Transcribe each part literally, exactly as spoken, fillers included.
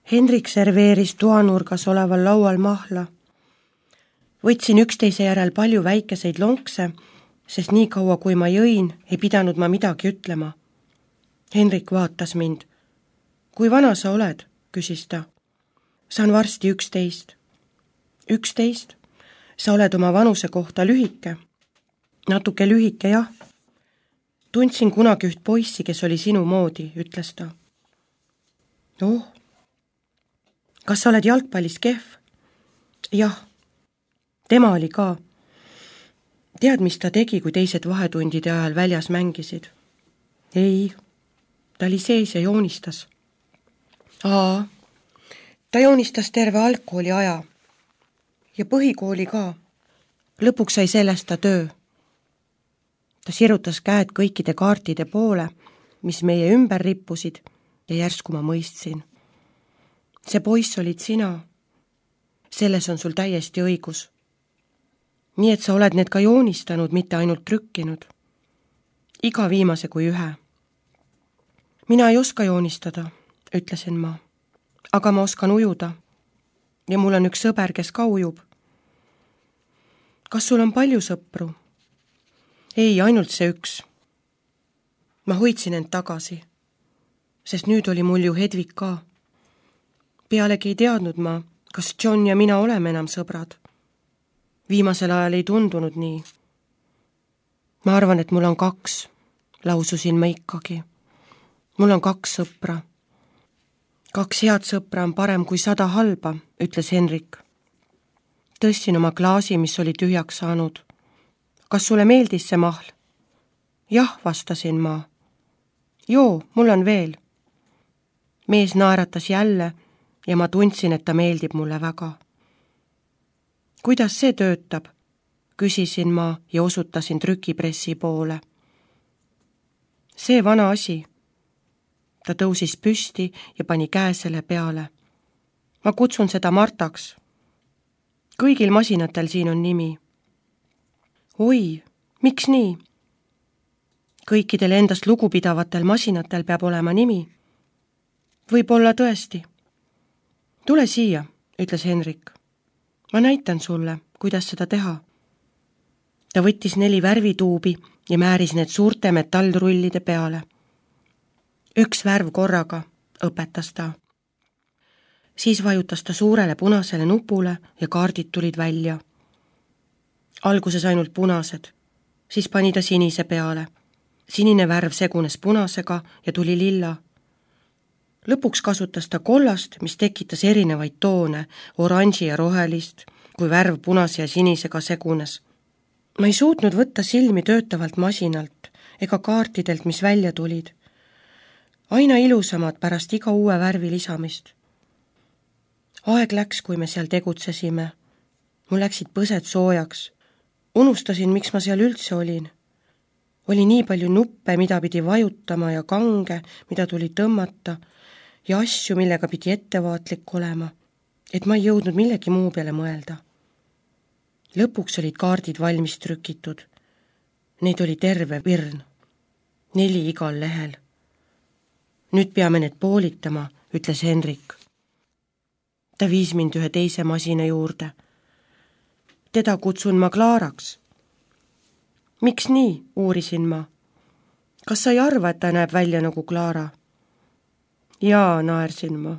Hendrik serveeris toanurgas oleval laual mahla. Võtsin üksteise järel palju väikeseid lonkse, sest nii kaua kui ma jõin, ei pidanud ma midagi ütlema. Hendrik vaatas mind. Kui vana sa oled, küsis ta. Saan varsti üksteist. Üksteist? Sa oled oma vanuse kohta lühike. Natuke lühike, jah. Tundsin kunagi üht poissi, kes oli sinu moodi, ütles ta. Oh, kas sa oled jalgpallis kehv? Jah, tema oli ka. Tead, mis ta tegi, kui teised vahetundide ajal väljas mängisid? Ei, ta oli sees ja joonistas. Aa, ta joonistas terve algkooli aja. Ja põhikooli ka. Lõpuks sai sellest ta töö. Ta sirutas käed kõikide kaartide poole, mis meie ümber rippusid, ja järsku ma mõistsin. See poiss olid sina. Selles on sul täiesti õigus. Nii et sa oled need ka joonistanud, mitte ainult trükkinud. Iga viimase kui ühe. Mina ei oska joonistada, ütlesin ma. Aga ma oskan ujuda. Ja mul on üks sõber, kes ka ujub. Kas sul on palju sõpru? Ei, ainult see üks. Ma hoidsin end tagasi, sest nüüd oli mul ju Hedvig ka. Pealegi ei teadnud ma, kas John ja mina oleme enam sõbrad. Viimasel ajal ei tundunud nii. Ma arvan, et mul on kaks, laususin ma ikkagi. Mul on kaks sõpra. Kaks head sõpra on parem kui sada halba, ütles Hendrik. Tõstin oma klaasi, mis oli tühjaks saanud. Kas sulle meeldis see mahl? Jah, vastasin ma. Joo, mul on veel. Mees naeratas jälle ja ma tundsin, et ta meeldib mulle väga. Kuidas see töötab? Küsisin ma ja osutasin trükipressi poole. See vana asi. Ta tõusis püsti ja pani käe selle peale. Ma kutsun seda Martaks. Kõigil masinatel siin on nimi. Oi, miks nii? Kõikidel endast lugupidavatel masinatel peab olema nimi. Võib-olla tõesti. Tule siia, ütles Hendrik. Ma näitan sulle, kuidas seda teha. Ta võttis neli värvituubi ja määris need suurte metallrullide peale. Üks värv korraga, õpetas ta. Siis vajutas ta suurele punasele nupule ja kaardid tulid välja. Alguses ainult punased, siis pani ta sinise peale. Sinine värv segunes punasega ja tuli lilla. Lõpuks kasutas ta kollast, mis tekitas erinevaid toone, oranži ja rohelist, kui värv punase ja sinisega segunes. Ma ei suutnud võtta silmi töötavalt masinalt ega kaartidelt, mis välja tulid. Aina ilusamad pärast iga uue värvi lisamist. Aeg läks, kui me seal tegutsesime. Mul läksid põsed soojaks. Unustasin, miks ma seal üldse olin. Oli nii palju nuppe, mida pidi vajutama ja kange, mida tuli tõmmata ja asju, millega pidi ettevaatlik olema, et ma ei jõudnud millegi muu peale mõelda. Lõpuks olid kaardid valmis trükitud. Neid oli terve virn. Neli igal lehel. Nüüd peame need poolitama, ütles Hendrik. Ta viis mind ühe teise masina juurde. Teda kutsun ma Klaaraks. Miks nii, uurisin ma. Kas sa ei arva, et ta näeb välja nagu Klaara? Jaa, naersin ma.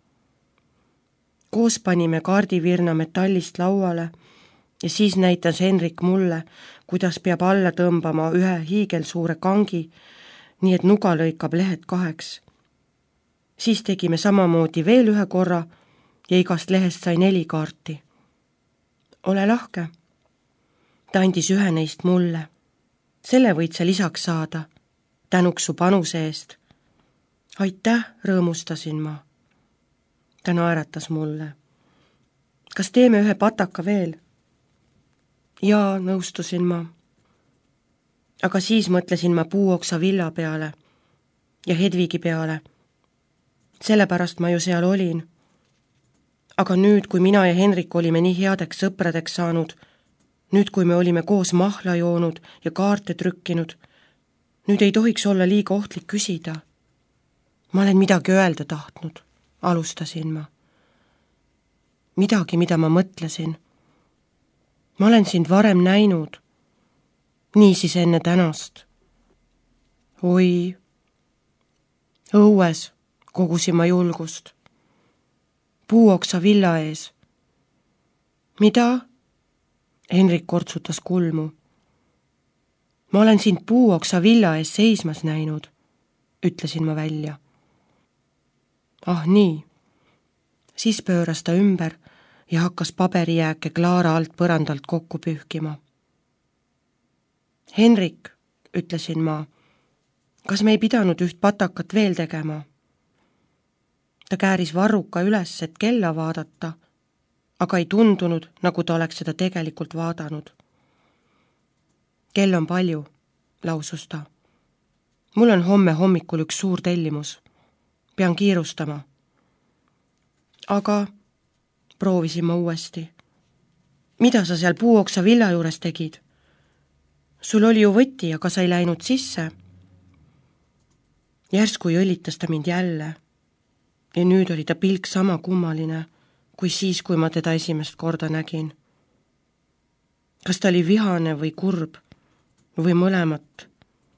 Koos panime kaardivirna metallist lauale ja siis näitas Hendrik mulle, kuidas peab alla tõmbama ühe hiigelsuure kangi, nii et nuga lõikab lehed kaheks. Siis tegime samamoodi veel ühe korra ja igast lehest sai neli kaarti. Ole lahke. Ta andis ühe neist mulle. Selle võid sa lisaks saada, tänuks su panuse eest. Aitäh, rõõmustasin ma. Ta naeratas mulle. Kas teeme ühe pataka veel? Jaa, nõustusin ma. Aga siis mõtlesin ma puuoksa villa peale ja Hedvigi peale. Sellepärast ma ju seal olin. Aga nüüd, kui mina ja Hendrik olime nii headeks sõpradeks saanud, nüüd, kui me olime koos mahla joonud ja kaarte trükkinud, nüüd ei tohiks olla liiga ohtlik küsida. Ma olen midagi öelda tahtnud. alustasin ma. Midagi, mida ma mõtlesin. Ma olen sind varem näinud. Niisiis enne tänast. Oi, õues kogusin ma julgust. Puuoksa villa ees. Mida? Henrik kortsutas kulmu. Ma olen sind puuoksa villa ees seismas näinud, ütlesin ma välja. Ah nii. Siis pööras ta ümber ja hakkas paberijääke Klaara alt põrandalt kokku pühkima. Henrik, ütlesin ma, kas me ei pidanud üht patakat veel tegema? Ta kääris varruka üles, et kella vaadata, aga ei tundunud, nagu ta oleks seda tegelikult vaadanud. Kell on palju, lausus ta. Mul on homme hommikul üks suur tellimus. Pean kiirustama. Aga, proovisin ma uuesti. Mida sa seal puuoksa villa juures tegid? Sul oli ju võti, aga sa ei läinud sisse. Järsku jõllitas ta mind jälle. Ja nüüd oli ta pilk sama kummaline, kui siis, kui ma teda esimest korda nägin. Kas ta oli vihane või kurb või mõlemat?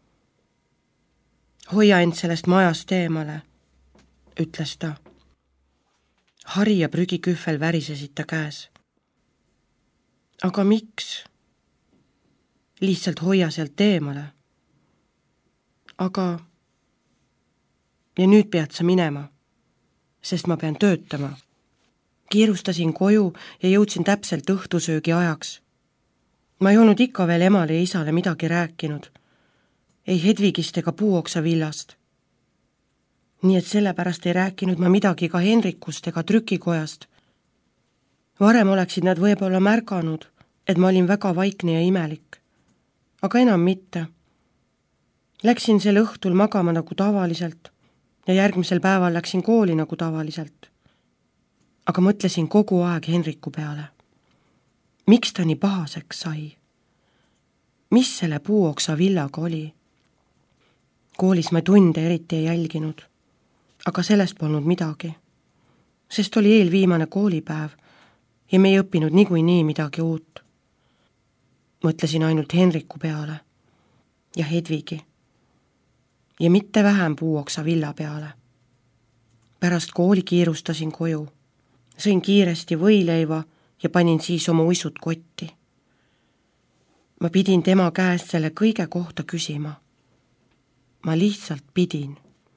Hoia end sellest majast eemale, ütles ta. Hari ja prügikühvel värisesid ta käes. Aga miks? Lihtsalt hoia sealt eemale. Aga... Ja nüüd pead sa minema, sest ma pean töötama. Kiirustasin koju ja jõudsin täpselt õhtusöögi ajaks. Ma ei olnud ikka veel emale ja isale midagi rääkinud. Ei Hedvigist ega puuoksa villast. Nii et sellepärast ei rääkinud ma midagi ka Henrikust ega trükikojast. Varem oleksid nad võib-olla märganud, et ma olin väga vaikne ja imelik. Aga enam mitte. Läksin sel õhtul magama nagu tavaliselt ja järgmisel päeval läksin kooli nagu tavaliselt. Aga mõtlesin kogu aeg Henriku peale. Miks ta nii pahaseks sai? Mis selle puuoksa villaga oli? Koolis ma tunde eriti ei jälginud, aga sellest polnud midagi, sest oli eelviimane koolipäev ja me ei õppinud niikuinii midagi uut. Mõtlesin ainult Henriku peale ja Hedvigi ja mitte vähem puuoksa villa peale. Pärast kooli kiirustasin koju. Sõin kiiresti võileiva ja panin siis oma uisud kotti. Ma pidin tema käest selle kõige kohta küsima. Ma lihtsalt pidin.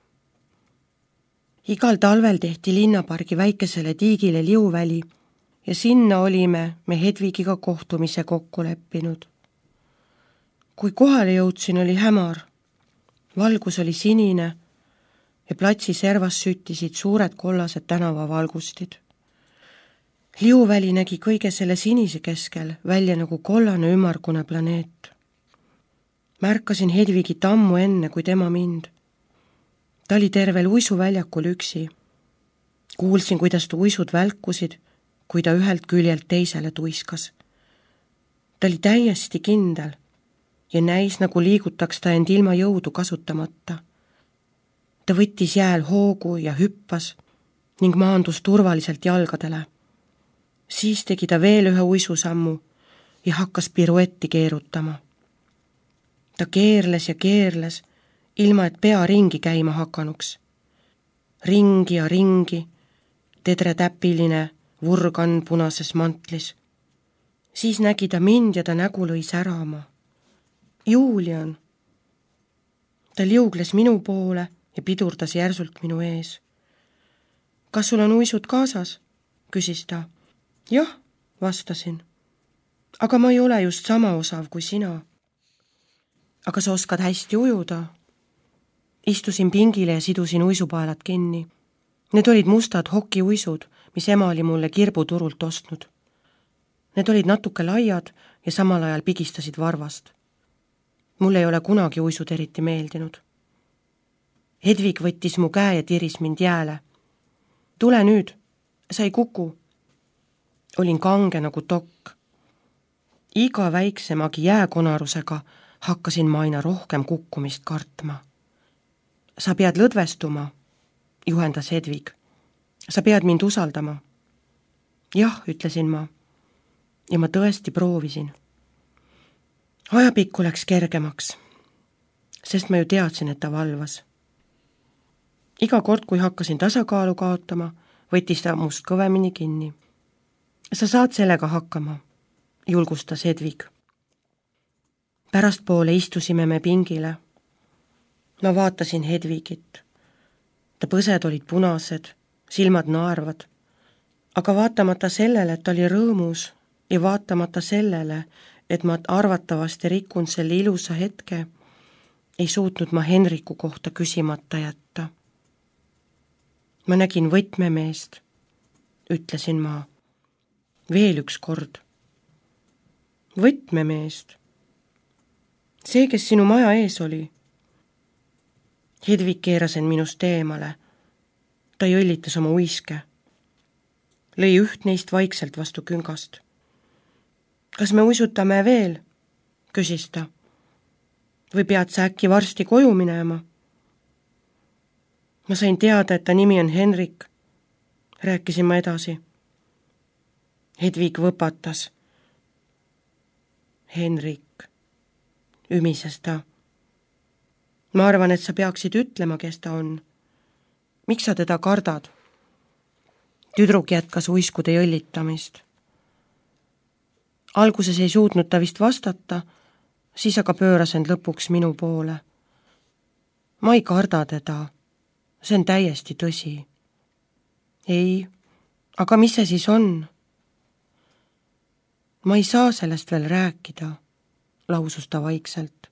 Igal talvel tehti linnapargi väikesele tiigile liuväli ja sinna olime me Hedvigiga kohtumise kokku leppinud. Kui kohale jõudsin, oli hämar. Valgus oli sinine ja platsi servas süttisid suured kollased tänavavalgustid. Liuväli nägi kõige selle sinise keskel välja nagu kollane ümmargune planeet. Märkasin Hedvigit ammu enne kui tema mind. Ta oli tervel uisuväljakul üksi. Kuulsin, kuidas ta uisud välkusid, kui ta ühelt küljelt teisele tuiskas. Ta oli täiesti kindel ja näis, nagu liigutaks ta end ilma jõudu kasutamata. Ta võttis jääl hoogu ja hüppas ning maandus turvaliselt jalgadele. Siis tegi ta veel ühe uisusammu ja hakkas piruetti keerutama. Ta keerles ja keerles, ilma et pea ringi käima hakanuks. Ringi ja ringi, tedretäpiline vurgan punases mantlis. Siis nägi ta mind ja ta nägu lõi särama. Julian! Ta liugles minu poole ja pidurdas järsult minu ees. Kas sul on uisud kaasas? Küsis ta. Jah, vastasin. Aga ma ei ole just sama osav kui sina. Aga sa oskad hästi ujuda. Istusin pingile ja sidusin uisupaelad kinni. Need olid mustad hokiuisud, mis ema oli mulle kirbuturult ostnud. Need olid natuke laiad ja samal ajal pigistasid varvast. Mulle ei ole kunagi uisud eriti meeldinud. Hedvig võttis mu käe ja tiris mind jääle. Tule nüüd, sa ei kuku. Olin kange nagu tokk. Iga väiksemagi jääkonarusega hakkasin ma aina rohkem kukkumist kartma. Sa pead lõdvestuma, juhendas Hedvig. sa pead mind usaldama. jah, ütlesin ma. ja ma tõesti proovisin. ajapikku läks kergemaks, sest ma ju teadsin, et ta valvas. iga kord, kui hakkasin tasakaalu kaotama, võttis ta must kõvemini kinni. sa saad sellega hakkama, julgustas Hedvig. Pärastpoole istusime me pingile. ma vaatasin Hedvigit. ta põsed olid punased, silmad naervad, aga vaatamata sellele, et ta oli rõõmus ja vaatamata sellele, et ma arvatavasti rikun selle ilusa hetke, ei suutnud ma Henriku kohta küsimata jätta. ma nägin võtmemeest, ütlesin ma. veel üks kord. võtmemeest. see, kes sinu maja ees oli. Hedvig keeras end minust eemale. ta jõllitas oma uiske. lõi üht neist vaikselt vastu küngast. kas me uisutame veel? küsis ta. või pead sa äkki varsti koju minema? ma sain teada, et ta nimi on Henrik. rääkisin ma edasi. Hedvig võpatas. Henrik, ümises ta. ma arvan, et sa peaksid ütlema, kes ta on. miks sa teda kardad? Tüdruk jätkas uiskude jõllitamist. alguses ei suutnud ta vist vastata, siis aga pööras end lõpuks minu poole. ma ei karda teda, see on täiesti tõsi. ei, aga mis see siis on? ma ei saa sellest veel rääkida, lausus ta vaikselt.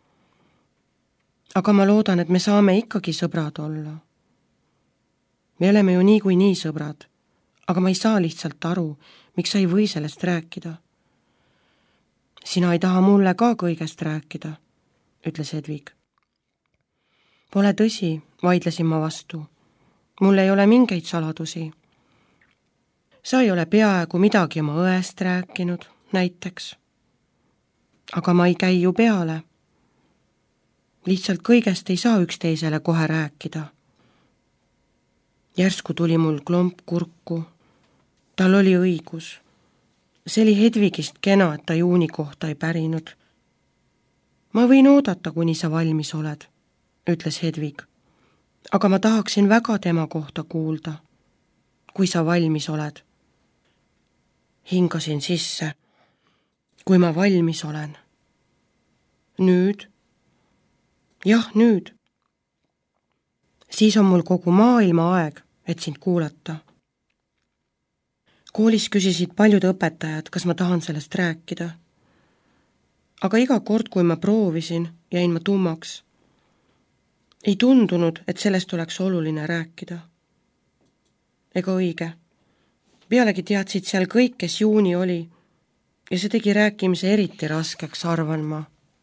aga ma loodan, et me saame ikkagi sõbrad olla. me oleme ju niikuinii sõbrad, aga ma ei saa lihtsalt aru, miks sa ei või sellest rääkida. sina ei taha mulle ka kõigest rääkida, ütles Hedvig. Pole tõsi, vaidlesin ma vastu. mul ei ole mingeid saladusi. sa ei ole peaaegu midagi oma õest rääkinud, näiteks. aga ma ei käi ju peale. lihtsalt kõigest ei saa üksteisele kohe rääkida. järsku tuli mul klomp kurku. tal oli õigus. see oli Hedvigist kena, et ta Juuni kohta ei pärinud. ma võin oodata, kuni sa valmis oled, ütles Hedvig. aga ma tahaksin väga tema kohta kuulda, kui sa valmis oled. hingasin sisse. kui ma valmis olen. nüüd? jah, nüüd. siis on mul kogu maailma aeg, et sind kuulata. koolis küsisid paljud õpetajad, kas ma tahan sellest rääkida. aga iga kord, kui ma proovisin, jäin ma tummaks. ei tundunud, et sellest oleks oluline rääkida. ega õige. pealegi teadsid seal kõik, kes Juuni oli, ja see tegi rääkimise eriti raskeks, arvan ma.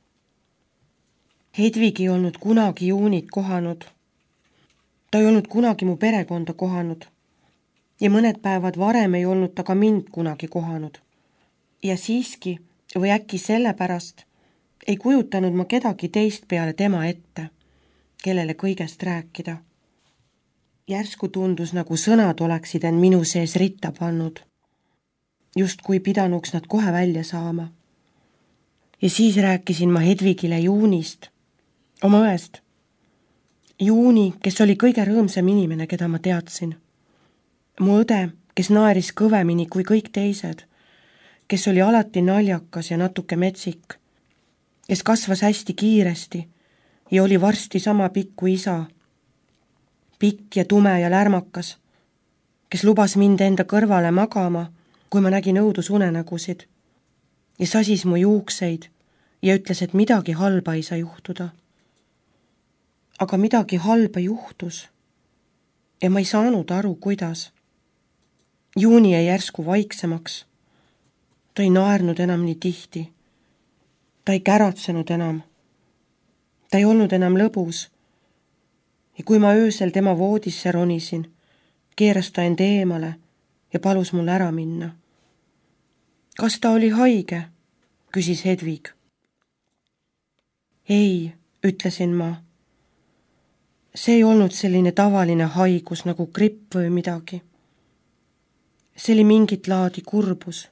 Hedvig ei olnud kunagi Juunit kohanud. ta ei olnud kunagi mu perekonda kohanud. ja mõned päevad varem ei olnud ta ka mind kunagi kohanud. ja siiski, või äkki sellepärast, ei kujutanud ma kedagi teist peale tema ette, kellele kõigest rääkida. järsku tundus, nagu sõnad oleksid end minu sees ritta pannud. justkui pidanuks nad kohe välja saama. ja siis rääkisin ma Hedvigile Juunist, oma õest. Juuni, kes oli kõige rõõmsam inimene, keda ma teadsin. mu õde, kes naeris kõvemini kui kõik teised, kes oli alati naljakas ja natuke metsik, kes kasvas hästi kiiresti ja oli varsti sama pikk kui isa. pikk ja tume ja lärmakas, kes lubas mind enda kõrvale magama, kui ma nägin õudusunenägusid, ja sasis mu juukseid ja ütles, et midagi halba ei saa juhtuda. aga midagi halba juhtus ja ma ei saanud aru, kuidas. Juuni jäi järsku vaiksemaks. ta ei naernud enam nii tihti. ta ei käratsenud enam. ta ei olnud enam lõbus. ja kui ma öösel tema voodisse ronisin, keeras ta end eemale ja palus mul ära minna. kas ta oli haige? küsis Hedvig. ei, ütlesin ma. See ei olnud selline tavaline haigus nagu gripp või midagi. See oli mingit laadi kurbus.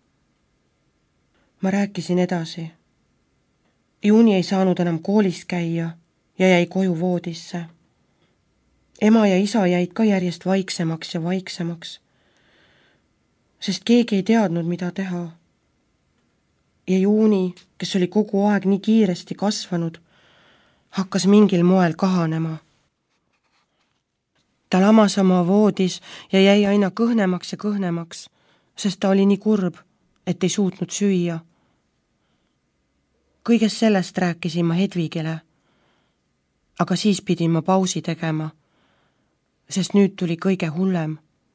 Ma rääkisin edasi. Juuni ei saanud enam koolis käia ja jäi koju voodisse. Ema ja isa jäid ka järjest vaiksemaks ja vaiksemaks, sest keegi ei teadnud, mida teha. Ja Juuni, kes oli kogu aeg nii kiiresti kasvanud, hakkas mingil moel kahanema. Ta lamas oma voodis ja jäi aina kõhnemaks ja kõhnemaks, sest ta oli nii kurb, et ei suutnud süüa. Kõigest sellest rääkisin ma Hedvigile, aga siis pidin ma pausi tegema, sest nüüd tuli kõige hullem.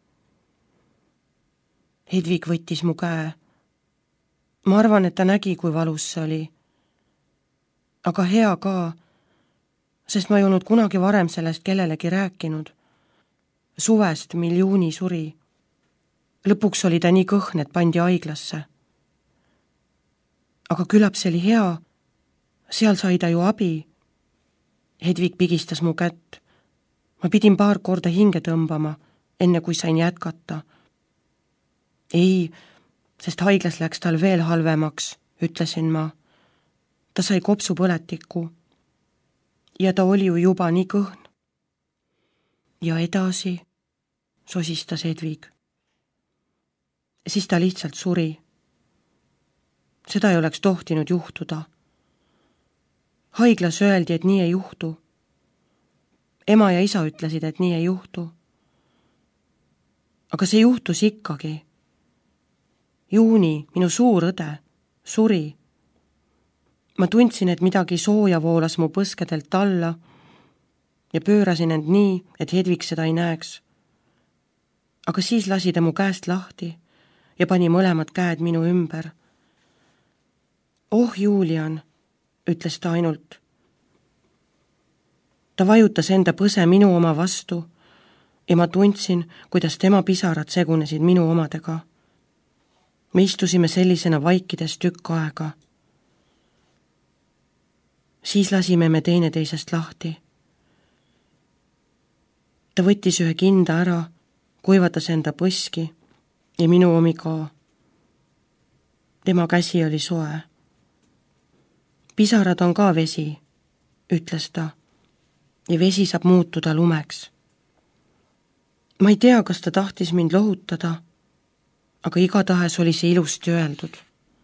Hedvig võttis mu käe. Ma arvan, et ta nägi, kui valus see oli. Aga hea ka, sest ma ei olnud kunagi varem sellest kellelegi rääkinud. Suvest, mil Juuni suri. Lõpuks oli ta nii kõhn, et pandi haiglasse. Aga külab see oli hea. Seal sai ta ju abi. Hedvig pigistas mu kätt. Ma pidin paar korda hinge tõmbama, enne kui sain jätkata. Ei, sest haiglas läks tal veel halvemaks, ütlesin ma. Ta sai kopsupõletiku. Ja ta oli ju juba nii kõhn. Ja edasi, sosistas Hedvig. Siis ta lihtsalt suri. Seda ei oleks tohtinud juhtuda. Haiglas öeldi, et nii ei juhtu. Ema ja isa ütlesid, et nii ei juhtu. Aga see juhtus ikkagi. Juuni, minu suur õde, suri. Ma tundsin, et midagi sooja voolas mu põskedelt alla ja pöörasin end nii, et Hedvig seda ei näeks. Aga siis lasi ta mu käest lahti ja pani mõlemad käed minu ümber. Oh, Julian, ütles ta ainult. Ta vajutas enda põse minu oma vastu ja ma tundsin, kuidas tema pisarad segunesid minu omadega. Me istusime sellisena vaikides tükk aega. Siis lasime me teineteisest lahti. Ta võttis ühe kinda ära, kuivatas enda põski ja minu omi ka. Tema käsi oli soe. Pisarad on ka vesi, ütles ta, ja vesi saab muutuda lumeks. Ma ei tea, kas ta tahtis mind lohutada, aga igatahes oli see ilusti öeldud.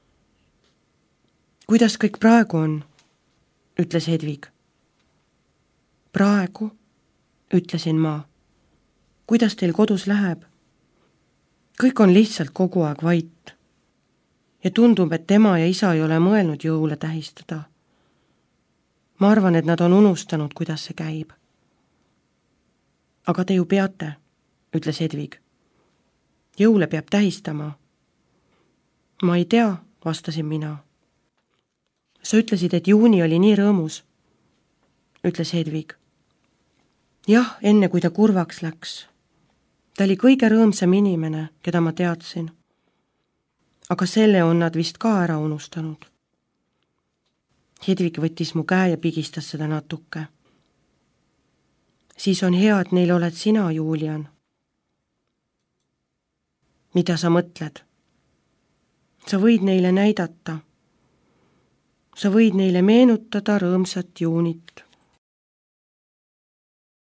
Kuidas kõik praegu on? Ütles Hedvig. Praegu, ütlesin ma. Kuidas teil kodus läheb? Kõik on lihtsalt kogu aeg vait. Ja tundub, et tema ja isa ei ole mõelnud jõule tähistada. Ma arvan, et nad on unustanud, kuidas see käib. Aga te ju peate, ütles Hedvig. Jõule peab tähistama. Ma ei tea, vastasin mina. Sa ütlesid, et Juuni oli nii rõõmus, ütles Hedvig. Jah, enne kui ta kurvaks läks. Ta oli kõige rõõmsam inimene, keda ma teadsin. Aga selle on nad vist ka ära unustanud. Hedvig võttis mu käe ja pigistas seda natuke. Siis on hea, et neil oled sina, Julian. Mida sa mõtled? Sa võid neile näidata. Sa võid neile meenutada rõõmsat Juunit.